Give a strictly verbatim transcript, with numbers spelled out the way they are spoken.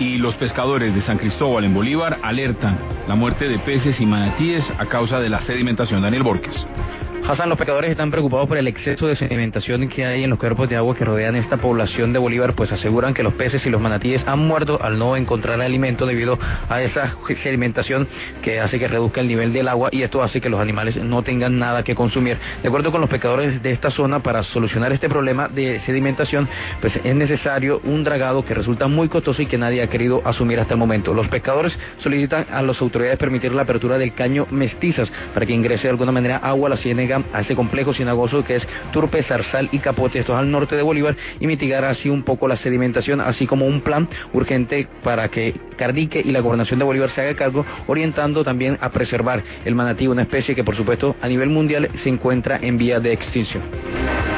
Y los pescadores de San Cristóbal en Bolívar alertan la muerte de peces y manatíes a causa de la sedimentación. Daniel Borges. Hassan, los pescadores están preocupados por el exceso de sedimentación que hay en los cuerpos de agua que rodean esta población de Bolívar, pues aseguran que los peces y los manatíes han muerto al no encontrar alimento debido a esa sedimentación que hace que reduzca el nivel del agua, y esto hace que los animales no tengan nada que consumir. De acuerdo con los pescadores de esta zona, para solucionar este problema de sedimentación, pues es necesario un dragado que resulta muy costoso y que nadie ha querido asumir hasta el momento. Los pescadores solicitan a las autoridades permitir la apertura del caño Mestizas para que ingrese de alguna manera agua a la ciénaga, a este complejo cenagoso que es Turpe, Zarzal y Capote, esto es al norte de Bolívar, y mitigar así un poco la sedimentación, así como un plan urgente para que Cardique y la Gobernación de Bolívar se haga cargo, orientando también a preservar el manatí, una especie que por supuesto a nivel mundial se encuentra en vía de extinción.